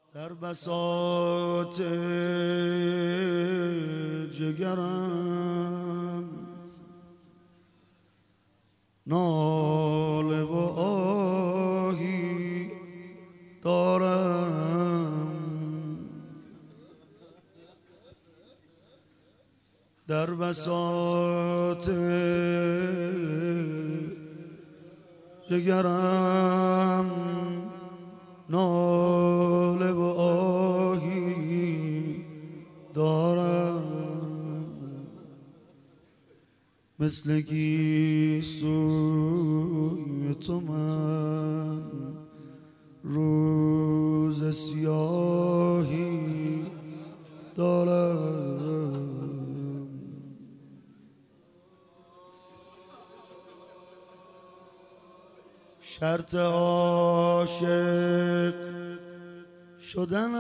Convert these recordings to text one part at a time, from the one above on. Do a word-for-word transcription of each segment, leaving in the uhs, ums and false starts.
در بساط جگرم ناله و آهی دارم، در بساط جگرم ناله و آهی دارم، مثل گیسوی تو من روز سیاهی دارم. شرط عاشق شدن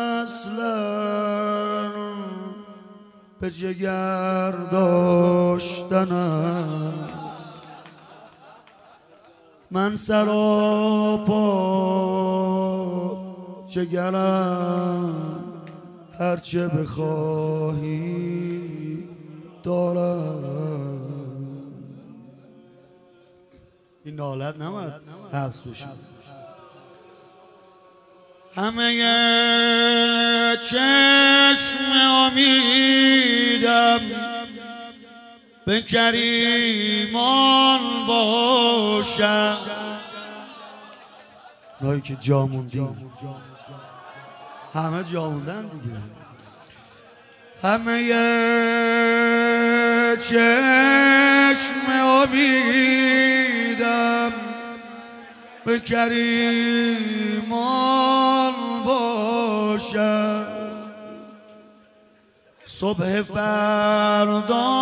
اصلا به جگر داشتن است، من سراپا جگرم هرچه بخواهی دارم. این نالت نمید حبس بشه. همه چشم امیدم به کریمان باشد، نایی که جا موندیم، همه جا موندن دیگه. همه چشم امیدم به کریمان باشد، صبح فردا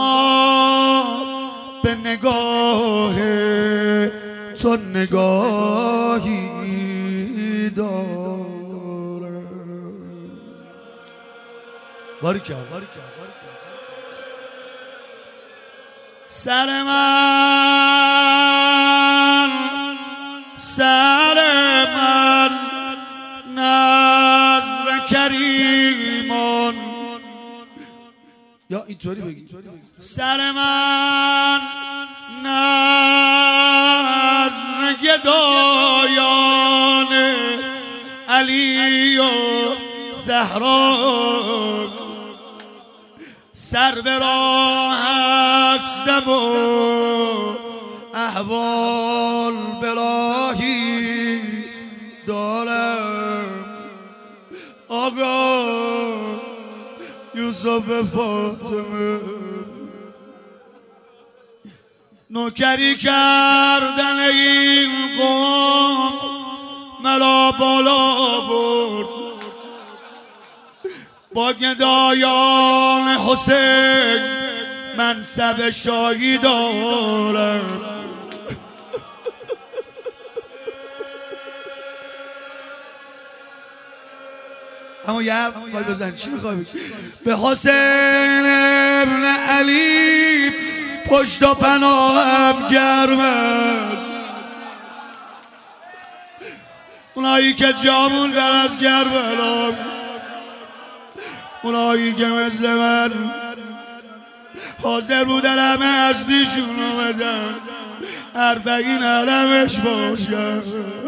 به نگاه تو نگاهی دارم. باریکلا باریکلا سر من سر من نظر کریمان، یا اینطوری بگی سر من نظر گدایان علی و زهرا، سر به راه هستم و احوال براهی دارم. آقا یوسف فاطمه نوکری کردن این قوم مرا بالا برد، با گدایان حسین منصب شاهی دارم. اما یه حرف بزن، چی میخوای بگی؟ به حسین ابن علی پشت و پناهم گرم است، اونایی که جامون در از کربلا، اونایی که مثل من حاضر بودن همه هستیشون رو بدن اربعین علمش باشن.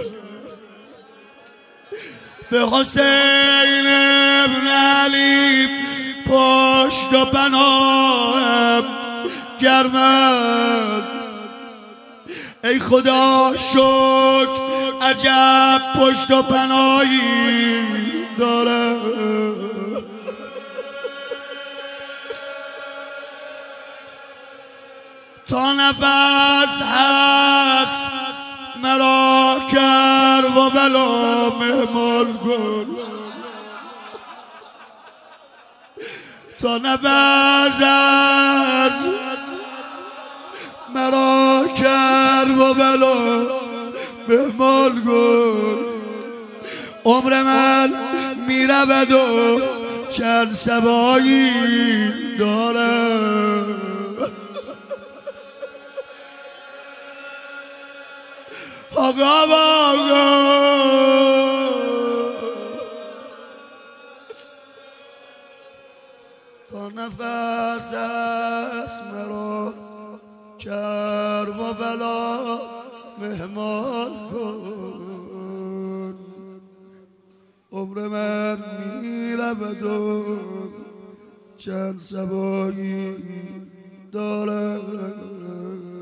به حسین ابن علی پشت و پناهم گرم است، ای خدا شکر عجب پشت و پناهی داره. تا نفس هست مرا کر و بلا مهمال کن، تا نفس هست مرا کر و بلا مهمال کن. عمر من میرود و چند سبایی دارم. آقا آقا تا نفس است مرا کرب و بلا مهمان کن. عمر من میرود و چند سبایی دارم